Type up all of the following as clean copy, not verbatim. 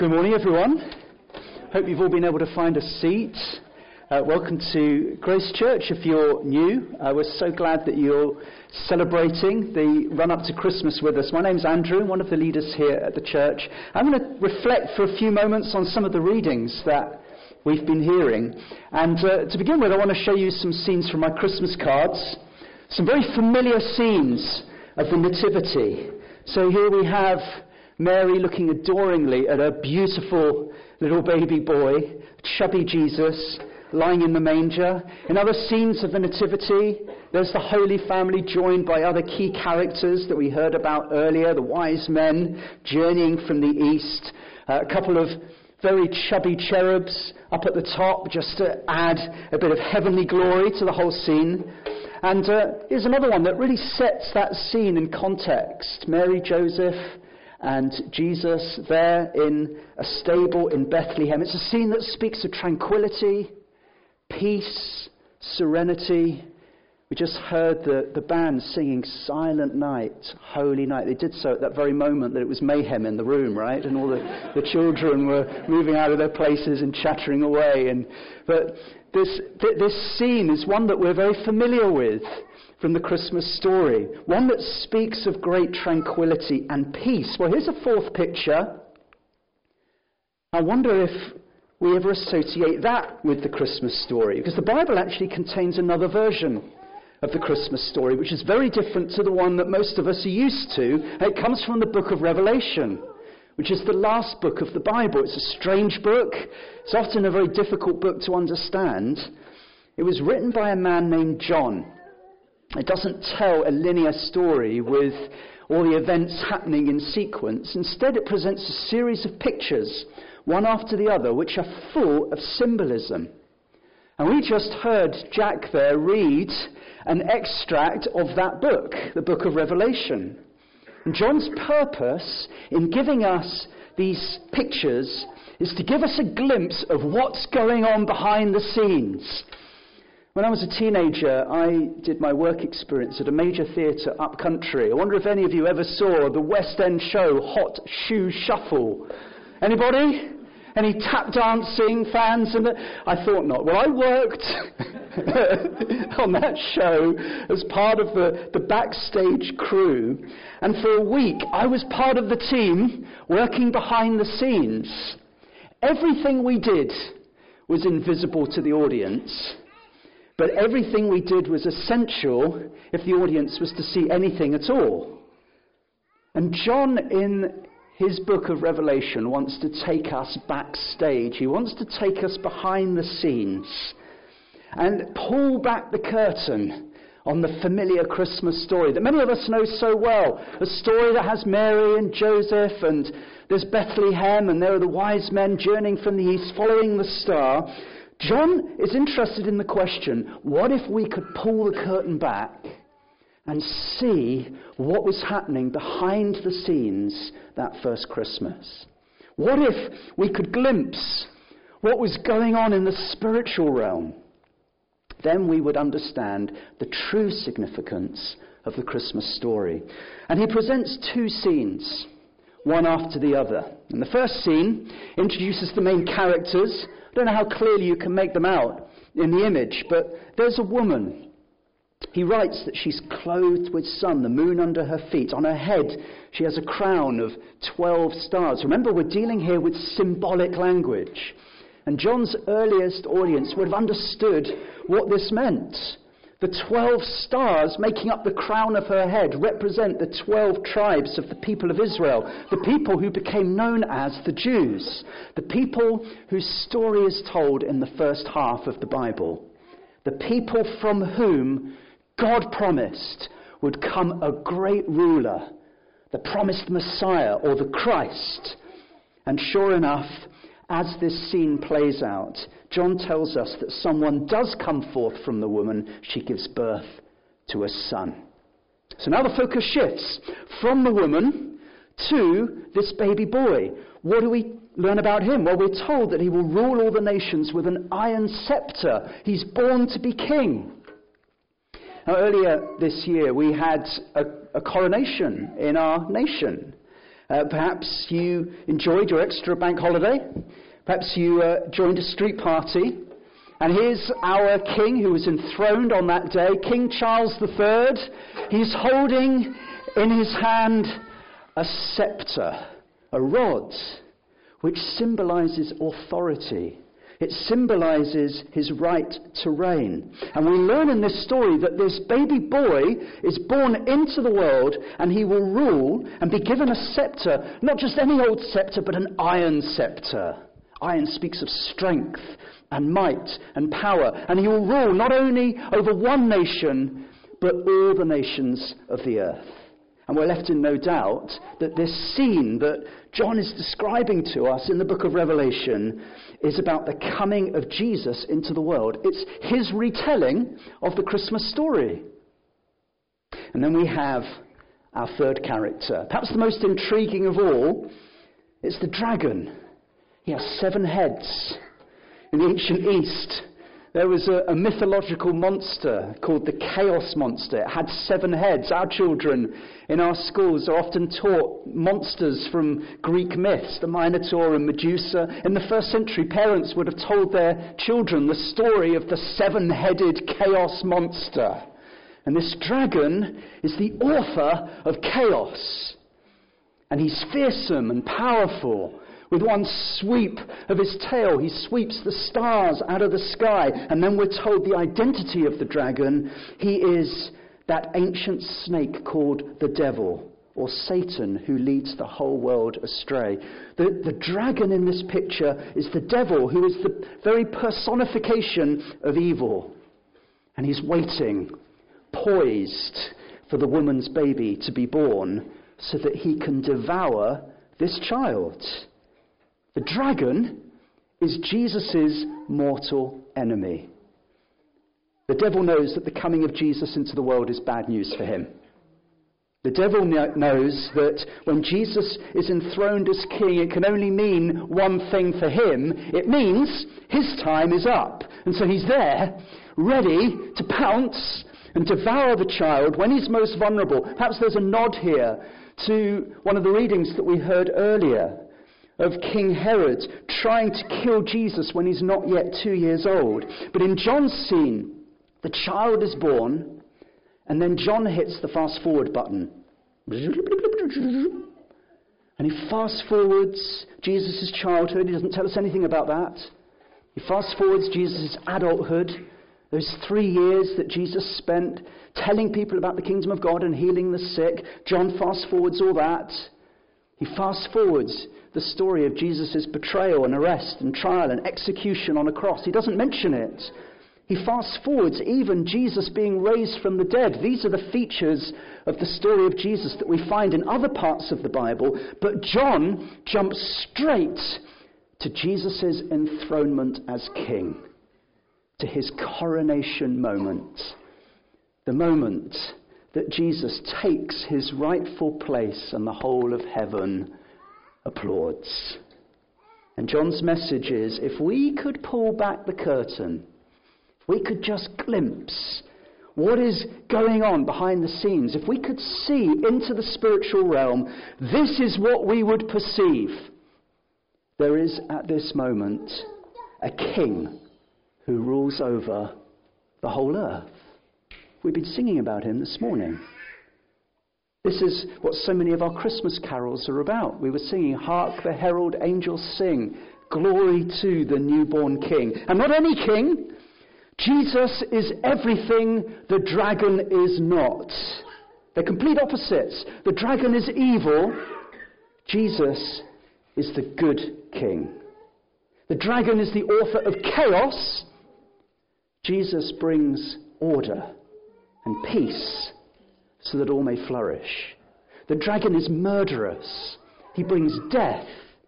Good morning, everyone. Hope you've all been able to find a seat. Welcome to Grace Church. If you're new, we're so glad that you're celebrating the run-up to Christmas with us. My name's Andrew, one of the leaders here at the church. I'm going to reflect for a few moments on some of the readings that we've been hearing. And to begin with, I want to show you some scenes from my Christmas cards. Some very familiar scenes of the Nativity. So here we have Mary looking adoringly at a beautiful little baby boy, chubby Jesus, lying in the manger. In other scenes of the Nativity, there's the Holy Family joined by other key characters that we heard about earlier, the wise men journeying from the east, a couple of very chubby cherubs up at the top just to add a bit of heavenly glory to the whole scene. And here's another one that really sets that scene in context. Mary, Joseph, and Jesus there in a stable in Bethlehem. It's a scene that speaks of tranquility, peace, serenity. We just heard the band singing Silent Night, Holy Night. They did so at that very moment that it was mayhem in the room, right? And all the children were moving out of their places and chattering away. But this scene is one that we're very familiar with from the Christmas story, one that speaks of great tranquility and peace. Well, here's a fourth picture. I wonder if we ever associate that with the Christmas story, because the Bible actually contains another version of the Christmas story, which is very different to the one that most of us are used to. It comes from the book of Revelation, which is the last book of the Bible. It's a strange book. It's often a very difficult book to understand. It was written by a man named John. It doesn't tell a linear story with all the events happening in sequence. Instead, it presents a series of pictures, one after the other, which are full of symbolism. And we just heard Jack there read an extract of that book, the book of Revelation. And John's purpose in giving us these pictures is to give us a glimpse of what's going on behind the scenes. When I was a teenager, I did my work experience at a major theatre up country. I wonder if any of you ever saw the West End show Hot Shoe Shuffle. Anybody? Any tap dancing fans? I thought not. Well, I worked on that show as part of the backstage crew. And for a week, I was part of the team working behind the scenes. Everything we did was invisible to the audience. But everything we did was essential if the audience was to see anything at all. And John, in his book of Revelation, wants to take us backstage. He wants to take us behind the scenes and pull back the curtain on the familiar Christmas story that many of us know so well. A story that has Mary and Joseph, and there's Bethlehem, and there are the wise men journeying from the east, following the star. John is interested in the question, what if we could pull the curtain back and see what was happening behind the scenes that first Christmas? What if we could glimpse what was going on in the spiritual realm? Then we would understand the true significance of the Christmas story. And he presents two scenes, one after the other. And the first scene introduces the main characters. I don't know how clearly you can make them out in the image, but there's a woman. He writes that she's clothed with sun, the moon under her feet. On her head, she has a crown of 12 stars. Remember, we're dealing here with symbolic language. And John's earliest audience would have understood what this meant. The 12 stars making up the crown of her head represent the 12 tribes of the people of Israel, the people who became known as the Jews, the people whose story is told in the first half of the Bible, the people from whom God promised would come a great ruler, the promised Messiah or the Christ. And sure enough, as this scene plays out, John tells us that someone does come forth from the woman. She gives birth to a son. So now the focus shifts from the woman to this baby boy. What do we learn about him? Well, we're told that he will rule all the nations with an iron scepter. He's born to be king. Now, earlier this year, we had a coronation in our nation. Perhaps you enjoyed your extra bank holiday. Perhaps you joined a street party. And here's our king who was enthroned on that day, King Charles III. He's holding in his hand a scepter, a rod, which symbolizes authority. It symbolizes his right to reign. And we learn in this story that this baby boy is born into the world, and he will rule and be given a scepter, not just any old scepter, but an iron scepter. Iron speaks of strength and might and power. And he will rule not only over one nation, but all the nations of the earth. And we're left in no doubt that this scene that John is describing to us in the book of Revelation is about the coming of Jesus into the world. It's his retelling of the Christmas story. And then we have our third character. Perhaps the most intriguing of all is the dragon. He has 7 heads. In the ancient East, there was a mythological monster called the Chaos Monster. It had 7 heads. Our children in our schools are often taught monsters from Greek myths, the Minotaur and Medusa. In the first century, parents would have told their children the story of the 7-headed Chaos Monster. And this dragon is the author of chaos. And he's fearsome and powerful. With one sweep of his tail, he sweeps the stars out of the sky. And then we're told the identity of the dragon. He is that ancient snake called the devil, or Satan, who leads the whole world astray. The dragon in this picture is the devil, who is the very personification of evil. And he's waiting, poised for the woman's baby to be born so that he can devour this child. The dragon is Jesus' mortal enemy. The devil knows that the coming of Jesus into the world is bad news for him. The devil knows that when Jesus is enthroned as king, it can only mean one thing for him. It means his time is up. And so he's there, ready to pounce and devour the child when he's most vulnerable. Perhaps there's a nod here to one of the readings that we heard earlier of King Herod trying to kill Jesus when he's not yet 2 years old. But in John's scene, the child is born, and then John hits the fast forward button. And he fast forwards Jesus' childhood. He doesn't tell us anything about that. He fast forwards Jesus' adulthood, those 3 years that Jesus spent telling people about the kingdom of God and healing the sick. John fast forwards all that. He fast forwards the story of Jesus' betrayal and arrest and trial and execution on a cross. He doesn't mention it. He fast forwards even Jesus being raised from the dead. These are the features of the story of Jesus that we find in other parts of the Bible. But John jumps straight to Jesus' enthronement as king, to his coronation moment, the moment that Jesus takes his rightful place and the whole of heaven applauds. And John's message is, if we could pull back the curtain, if we could just glimpse what is going on behind the scenes, if we could see into the spiritual realm, this is what we would perceive. There is at this moment a king who rules over the whole earth. We've been singing about him this morning. This is what so many of our Christmas carols are about. We were singing, "Hark the herald angels sing, glory to the newborn king." And not any king. Jesus is everything the dragon is not. They're complete opposites. The dragon is evil. Jesus is the good king. The dragon is the author of chaos. Jesus brings order and peace so that all may flourish. The dragon is murderous. He brings death.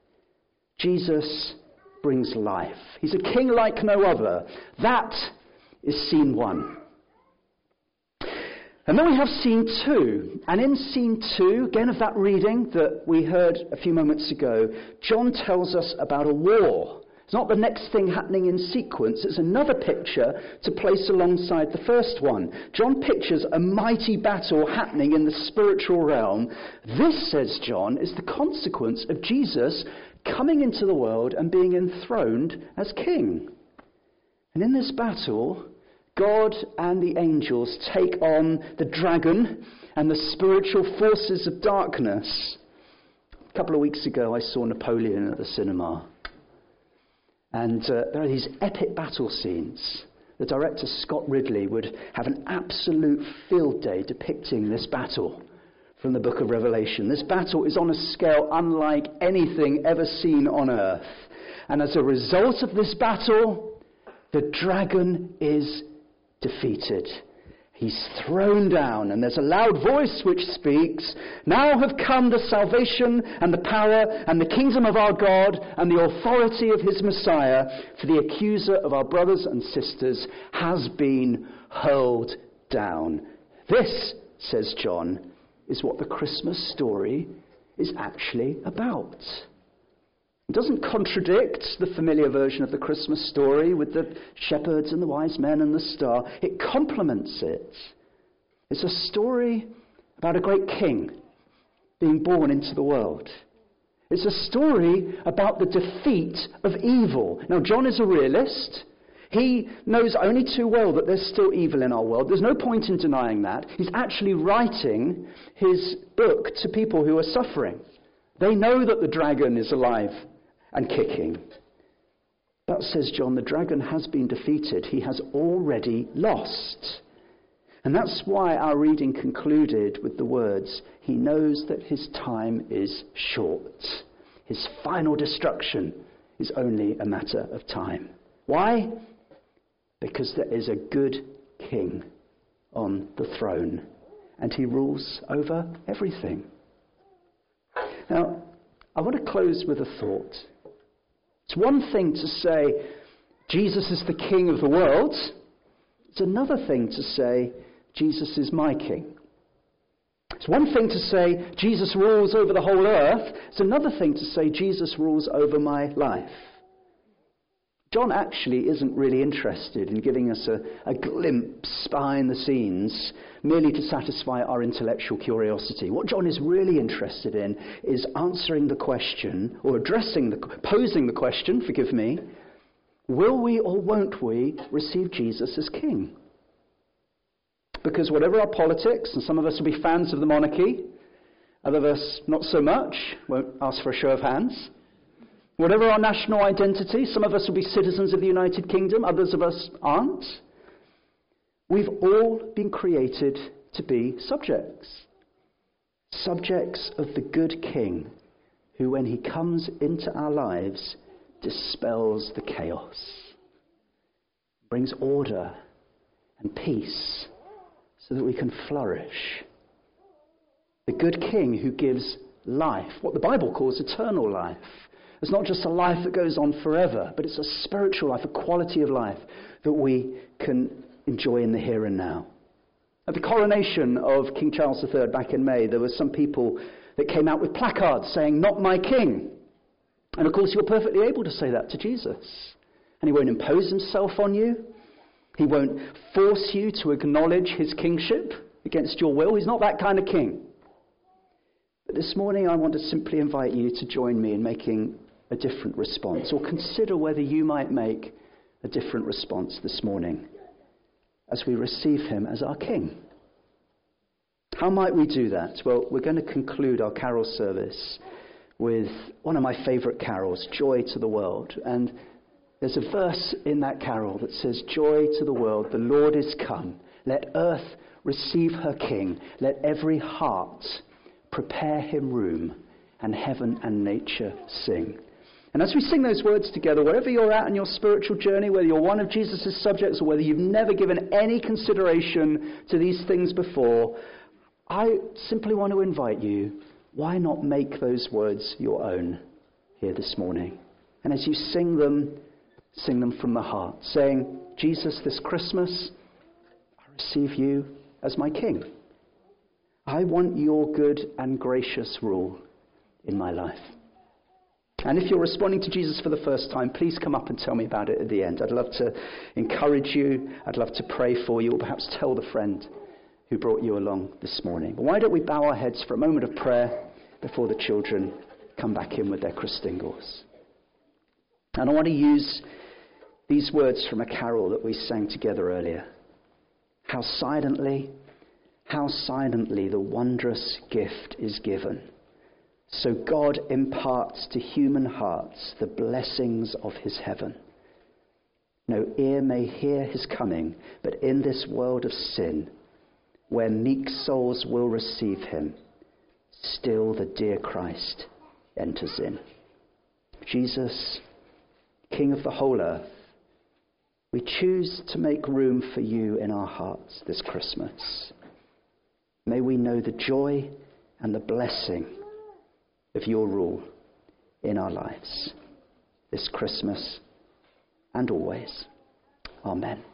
Jesus brings life. He's a king like no other. That is scene 1. And then we have scene 2. And in scene 2, again of that reading that we heard a few moments ago, John tells us about a war It's not the next thing happening in sequence. It's another picture to place alongside the first one. John pictures a mighty battle happening in the spiritual realm. This, says John, is the consequence of Jesus coming into the world and being enthroned as king. And in this battle, God and the angels take on the dragon and the spiritual forces of darkness. A couple of weeks ago, I saw Napoleon at the cinema. And there are these epic battle scenes. The director, Scott Ridley, would have an absolute field day depicting this battle from the book of Revelation. This battle is on a scale unlike anything ever seen on earth. And as a result of this battle, the dragon is defeated. He's thrown down, and there's a loud voice which speaks, "Now have come the salvation and the power and the kingdom of our God and the authority of his Messiah, for the accuser of our brothers and sisters has been hurled down." This, says John, is what the Christmas story is actually about. It doesn't contradict the familiar version of the Christmas story with the shepherds and the wise men and the star. It complements it. It's a story about a great king being born into the world. It's a story about the defeat of evil. Now, John is a realist. He knows only too well that there's still evil in our world. There's no point in denying that. He's actually writing his book to people who are suffering. They know that the dragon is alive and kicking. But, says John, the dragon has been defeated. He has already lost. And that's why our reading concluded with the words, "He knows that his time is short. His final destruction is only a matter of time." Why? Because there is a good king on the throne, and he rules over everything. Now, I want to close with a thought. It's one thing to say, Jesus is the king of the world. It's another thing to say, Jesus is my king. It's one thing to say, Jesus rules over the whole earth. It's another thing to say, Jesus rules over my life. John actually isn't really interested in giving us a glimpse behind the scenes merely to satisfy our intellectual curiosity. What John is really interested in is answering the question, or posing the question, forgive me, will we or won't we receive Jesus as king? Because whatever our politics, and some of us will be fans of the monarchy, other of us not so much, won't ask for a show of hands. Whatever our national identity, some of us will be citizens of the United Kingdom, others of us aren't. We've all been created to be subjects. Subjects of the good king, who when he comes into our lives, dispels the chaos, brings order and peace so that we can flourish. The good king who gives life, what the Bible calls eternal life. It's not just a life that goes on forever, but it's a spiritual life, a quality of life that we can enjoy in the here and now. At the coronation of King Charles III back in May, there were some people that came out with placards saying, "Not my king." And of course, you're perfectly able to say that to Jesus. And he won't impose himself on you. He won't force you to acknowledge his kingship against your will. He's not that kind of king. But this morning, I want to simply invite you to join me in making a different response, or consider whether you might make a different response this morning as we receive him as our king. How might we do that? Well, we're going to conclude our carol service with one of my favourite carols, Joy to the World. And there's a verse in that carol that says, "Joy to the world, the Lord is come. Let earth receive her King. Let every heart prepare him room, and heaven and nature sing." And as we sing those words together, wherever you're at in your spiritual journey, whether you're one of Jesus' subjects or whether you've never given any consideration to these things before, I simply want to invite you, why not make those words your own here this morning? And as you sing them from the heart, saying, "Jesus, this Christmas, I receive you as my King. I want your good and gracious rule in my life." And if you're responding to Jesus for the first time, please come up and tell me about it at the end. I'd love to encourage you. I'd love to pray for you, or perhaps tell the friend who brought you along this morning. But why don't we bow our heads for a moment of prayer before the children come back in with their Christingles. And I want to use these words from a carol that we sang together earlier. How silently the wondrous gift is given. So God imparts to human hearts the blessings of his heaven. No ear may hear his coming, but in this world of sin, where meek souls will receive him, still the dear Christ enters in. Jesus, King of the whole earth, we choose to make room for you in our hearts this Christmas. May we know the joy and the blessing of your rule in our lives this Christmas and always. Amen.